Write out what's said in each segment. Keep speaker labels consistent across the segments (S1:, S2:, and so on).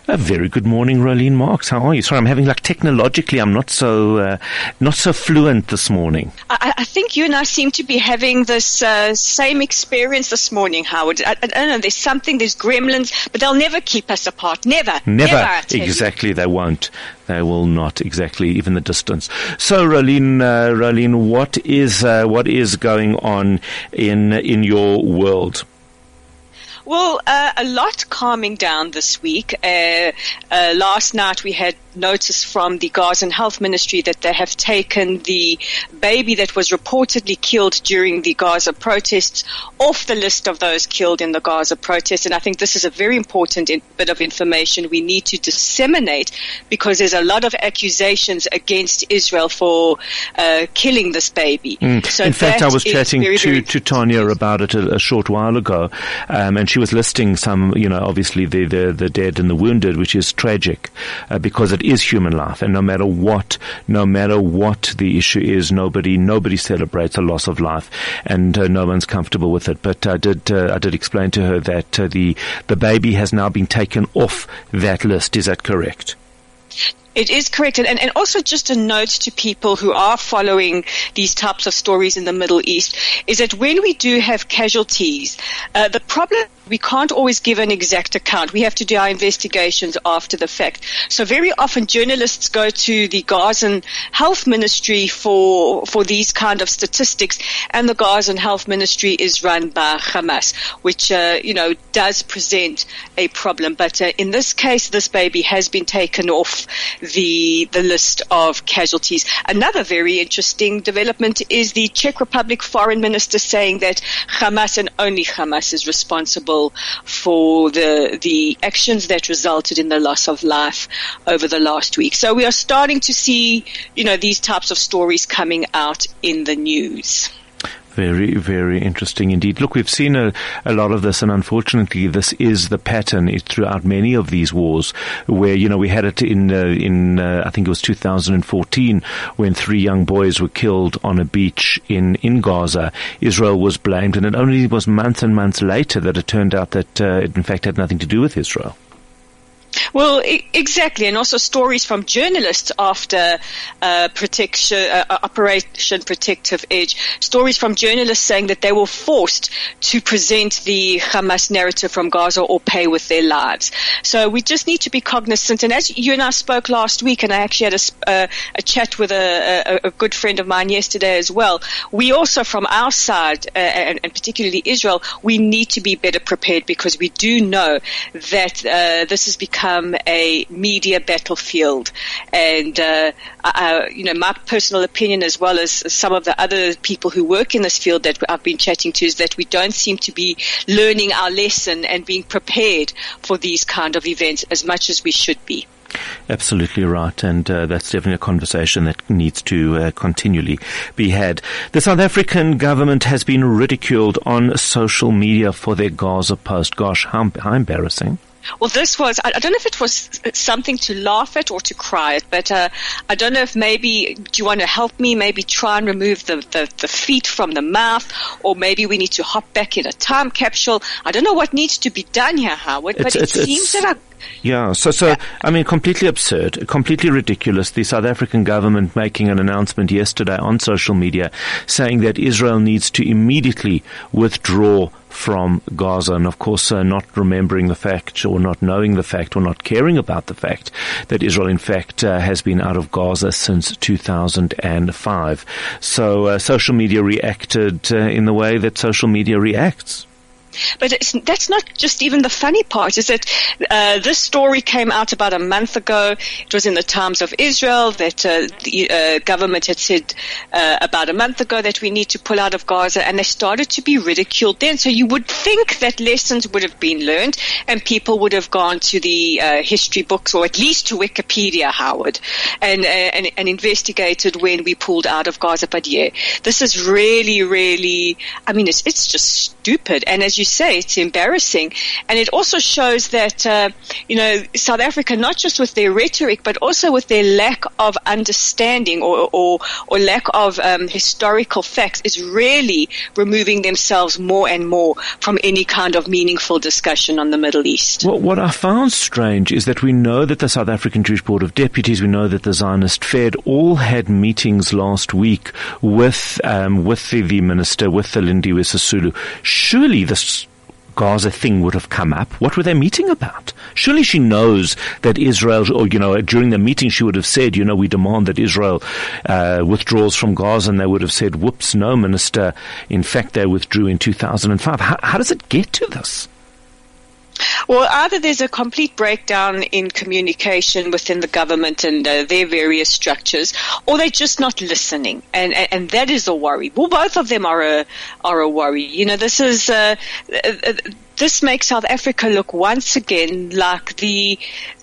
S1: A very good morning, Rolene Marks. How are you? Sorry, I'm having technologically, I'm not so fluent this morning.
S2: I think you and I seem to be having this same experience this morning, Howard. I don't know, there's gremlins, but they'll never keep us apart. Never.
S1: Exactly, they won't. They will not, exactly, even the distance. So, Rolene, what is going on in your world?
S2: Well, a lot calming down this week. Last night we had notice from the Gazan Health Ministry that they have taken the baby that was reportedly killed during the Gaza protests off the list of those killed in the Gaza protests. And I think this is a very important bit of information we need to disseminate, because there's a lot of accusations against Israel for killing this baby.
S1: So in fact, I was chatting to Tanya about it a short while ago, and she was listing some, obviously the dead and the wounded, which is tragic, because it is human life, and no matter what the issue is, nobody celebrates a loss of life, and no one's comfortable with it. But I did explain to her that the baby has now been taken off that list. Is that correct?
S2: It is correct. And also just a note to people who are following these types of stories in the Middle East is that when we do have casualties, the problem, we can't always give an exact account. We have to do our investigations after the fact. So very often journalists go to the Gazan Health Ministry for these kind of statistics, and the Gazan Health Ministry is run by Hamas, which, does present a problem. But in this case, this baby has been taken off the list of casualties. Another very interesting development is the Czech Republic Foreign Minister saying that Hamas and only Hamas is responsible for the actions that resulted in the loss of life over the last week. So we are starting to see, these types of stories coming out in the news.
S1: Very, very interesting indeed. Look, we've seen a lot of this, and unfortunately this is the pattern throughout many of these wars, where, we had it in I think it was 2014, when 3 young boys were killed on a beach in Gaza. Israel was blamed, and it only was months and months later that it turned out that it in fact had nothing to do with Israel.
S2: Well, exactly, and also stories from journalists after Operation Protective Edge. Stories from journalists saying that they were forced to present the Hamas narrative from Gaza or pay with their lives. So we just need to be cognizant. And as you and I spoke last week, and I actually had a chat with a good friend of mine yesterday as well, we also from our side, and particularly Israel, we need to be better prepared, because we do know that this has become a media battlefield, and my personal opinion, as well as some of the other people who work in this field that I've been chatting to, is that we don't seem to be learning our lesson and being prepared for these kind of events as much as we should be.
S1: Absolutely right, and that's definitely a conversation that needs to continually be had. The South African government has been ridiculed on social media for their Gaza post. Gosh, how embarrassing.
S2: Well, this was, I don't know if it was something to laugh at or to cry at, but I don't know if maybe, do you want to help me maybe try and remove the feet from the mouth, or maybe we need to hop back in a time capsule. I don't know what needs to be done here, Howard, but it seems that completely absurd, completely ridiculous. The South African government making an announcement yesterday on social media saying that Israel needs to immediately withdraw from Gaza, and of course not remembering the fact, or not knowing the fact, or not caring about the fact that Israel in fact has been out of Gaza since 2005. So social media reacted in the way that social media reacts. But that's not just even the funny part, is that this story came out about a month ago. It was in the Times of Israel that the government had said about a month ago that we need to pull out of Gaza, and they started to be ridiculed then. So you would think that lessons would have been learned, and people would have gone to the history books, or at least to Wikipedia, Howard, and investigated when we pulled out of Gaza. But yeah, this is really, really, it's just stupid. And as you say, it's embarrassing. And it also shows that, South Africa, not just with their rhetoric, but also with their lack of understanding or lack of historical facts, is really removing themselves more and more from any kind of meaningful discussion on the Middle East.
S1: Well, what I found strange is that we know that the South African Jewish Board of Deputies, we know that the Zionist Fed all had meetings last week with the minister, with the Lindiwe Sisulu. Surely this Gaza thing would have come up. What were they meeting about? Surely she knows that Israel, or, during the meeting she would have said, we demand that Israel withdraws from Gaza, and they would have said, whoops, no, Minister. In fact, they withdrew in 2005. How does it get to this?
S2: Well, either there's a complete breakdown in communication within the government and their various structures, or they're just not listening, and that is a worry. Well, both of them are a worry. This makes South Africa look once again like the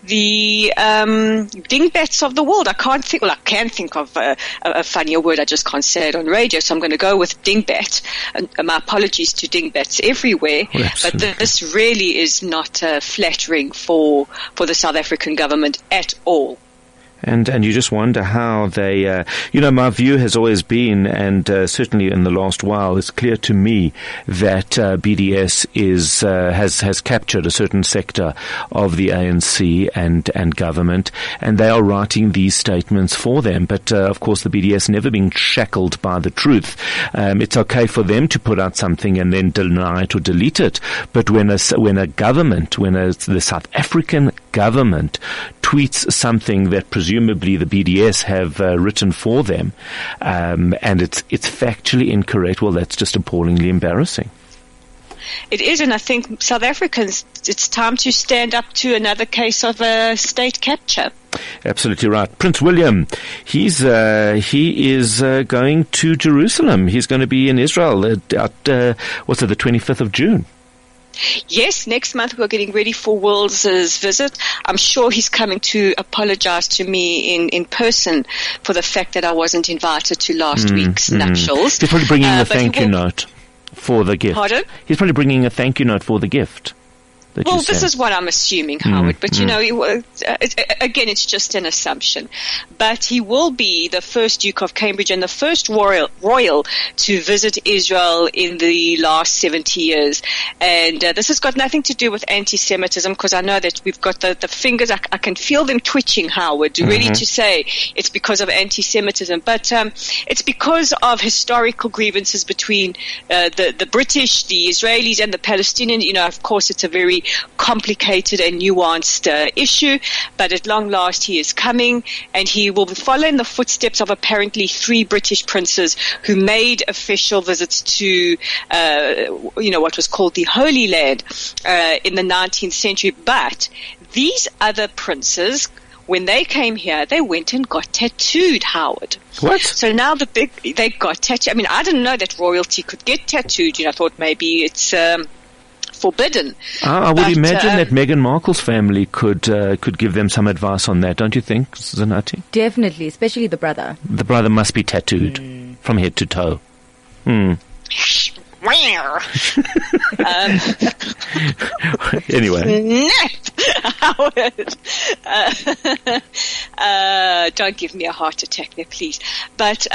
S2: dingbats of the world. I can think of a funnier word. I just can't say it on radio, so I'm going to go with dingbat. And my apologies to dingbats everywhere.
S1: Oh,
S2: but this really is not flattering for the South African government at all.
S1: And you just wonder how they, my view has always been, and certainly in the last while, it's clear to me that BDS has captured a certain sector of the ANC and government, and they are writing these statements for them. But of course, the BDS never being shackled by the truth. It's okay for them to put out something and then deny it or delete it. But when the South African government tweets something that presumably the BDS have written for them, and it's factually incorrect, well, that's just appallingly embarrassing.
S2: It is, and I think South Africans, it's time to stand up to another case of state capture.
S1: Absolutely right. Prince William, he is going to Jerusalem. He's going to be in Israel the 25th of June.
S2: Yes, next month we're getting ready for Will's visit. I'm sure he's coming to apologize to me in person for the fact that I wasn't invited to last week's nuptials.
S1: He's probably bringing a thank you note for the gift.
S2: Pardon?
S1: He's probably bringing a thank you note for the gift.
S2: Well, this is what I'm assuming, Howard. But, again, it's just an assumption. But he will be the first Duke of Cambridge and the first royal to visit Israel in the last 70 years. And this has got nothing to do with anti-Semitism, because I know that we've got the fingers, I can feel them twitching, Howard, ready to say it's because of anti-Semitism. But it's because of historical grievances between the British, the Israelis, and the Palestinians. Of course, it's a very complicated and nuanced issue, but at long last he is coming, and he will follow in the footsteps of apparently 3 British princes who made official visits to what was called the Holy Land in the 19th century. But these other princes, when they came here, they went and got tattooed, Howard.
S1: What?
S2: So now they got tattooed. I mean, I didn't know that royalty could get tattooed. I thought maybe it's forbidden.
S1: I would imagine that Meghan Markle's family could give them some advice on that, don't you think, Zanati?
S3: Definitely, especially the brother.
S1: The brother must be tattooed from head to toe. Anyway.
S2: Howard. Don't give me a heart attack there, please. But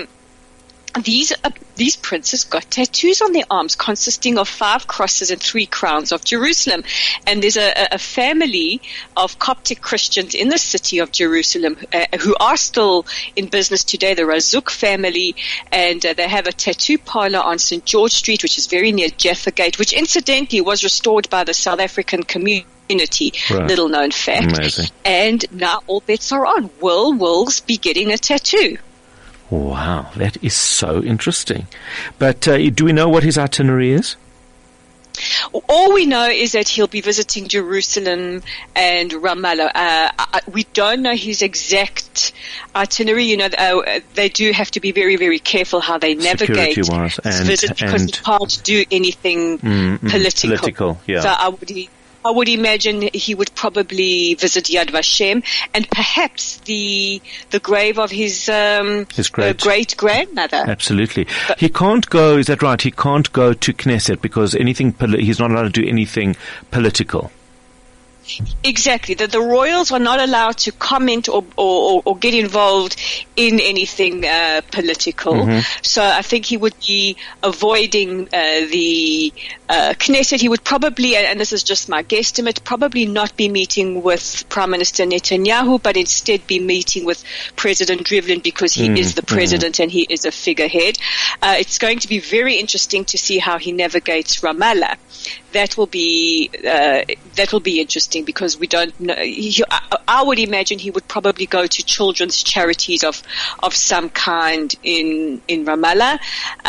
S2: these princes got tattoos on their arms consisting of 5 crosses and 3 crowns of Jerusalem. And there's a family of Coptic Christians in the city of Jerusalem who are still in business today, the Razzouk family, and they have a tattoo parlor on St. George Street, which is very near Jaffa Gate, which incidentally was restored by the South African community. Right. Little known fact.
S1: Amazing.
S2: And now all bets are on. Will's be getting a tattoo.
S1: Wow, that is so interesting. But do we know what his itinerary is?
S2: All we know is that he'll be visiting Jerusalem and Ramallah. We don't know his exact itinerary. They do have to be very, very careful how they navigate his visit, because he can't do anything political.
S1: Yeah.
S2: So I would imagine he would probably visit Yad Vashem and perhaps the grave of his great grandmother.
S1: Absolutely. But he can't go, is that right? He can't go to Knesset because he's not allowed to do anything political.
S2: Exactly. The royals are not allowed to comment or get involved in anything political. Mm-hmm. So I think he would be avoiding the Knesset. He would probably, and this is just my guesstimate, probably not be meeting with Prime Minister Netanyahu, but instead be meeting with President Rivlin because he is the president and he is a figurehead. It's going to be very interesting to see how he navigates Ramallah. That will be interesting because we don't know. I would imagine he would probably go to children's charities of some kind in Ramallah.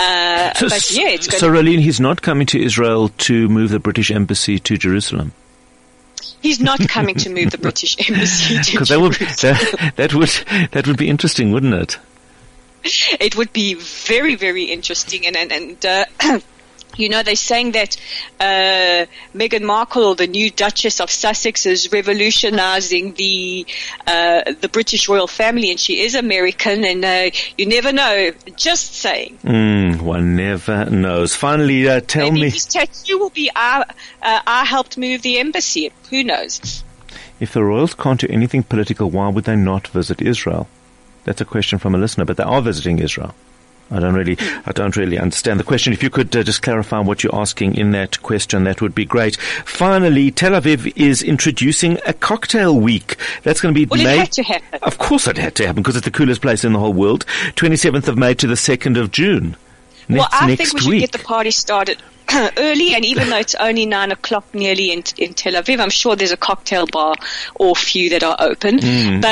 S1: So Raylene, he's not coming to Israel to move the British embassy to Jerusalem.
S2: He's not coming to move the British embassy to Jerusalem.
S1: That would be interesting, wouldn't it?
S2: It would be very, very interesting, and they're saying that Meghan Markle, the new Duchess of Sussex, is revolutionizing the British royal family, and she is American, and you never know. Just saying.
S1: One never knows. Finally, tell me.
S2: His tattoo will be, I helped move the embassy. Who knows?
S1: If the royals can't do anything political, why would they not visit Israel? That's a question from a listener, but they are visiting Israel. I don't really understand the question. If you could just clarify what you're asking in that question, that would be great. Finally, Tel Aviv is introducing a cocktail week. That's going to be
S2: May. It had to happen.
S1: Of course it had to happen because it's the coolest place in the whole world. 27th of May to the 2nd of June.
S2: I think we should get the party started early, and even though it's only 9 o'clock nearly in Tel Aviv, I'm sure there's a cocktail bar or a few that are open.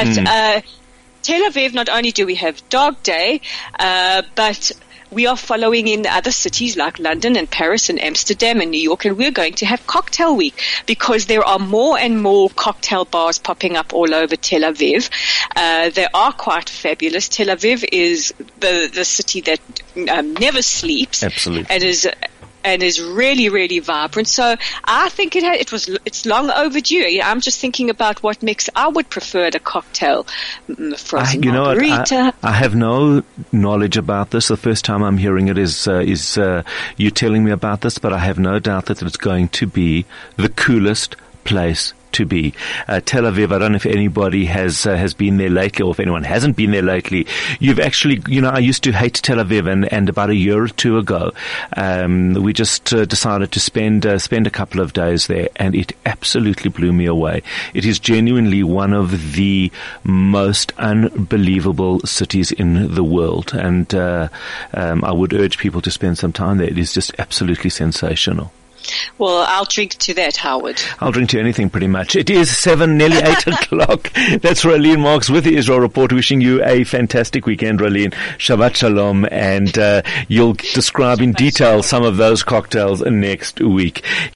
S2: Tel Aviv, not only do we have Dog Day, but we are following in other cities like London and Paris and Amsterdam and New York, and we're going to have Cocktail Week because there are more and more cocktail bars popping up all over Tel Aviv. They are quite fabulous. Tel Aviv is the city that never sleeps.
S1: Absolutely.
S2: And is really, really vibrant. So I think it's long overdue. I'm just thinking about what mix I would prefer at a cocktail. Frozen margarita.
S1: I have no knowledge about this. The first time I'm hearing it is you telling me about this, but I have no doubt that it's going to be the coolest place to be. Tel Aviv, I don't know if anybody has been there lately, or if anyone hasn't been there lately. You've actually, I used to hate Tel Aviv, and about a year or two ago, we just decided to spend a couple of days there, and it absolutely blew me away. It is genuinely one of the most unbelievable cities in the world, and I would urge people to spend some time there. It is just absolutely sensational.
S2: Well, I'll drink to that, Howard.
S1: I'll drink to anything pretty much. It is 7, nearly 8 o'clock. That's Raylene Marks with the Israel Report, wishing you a fantastic weekend, Raylene. Shabbat Shalom, and you'll describe in detail some of those cocktails next week.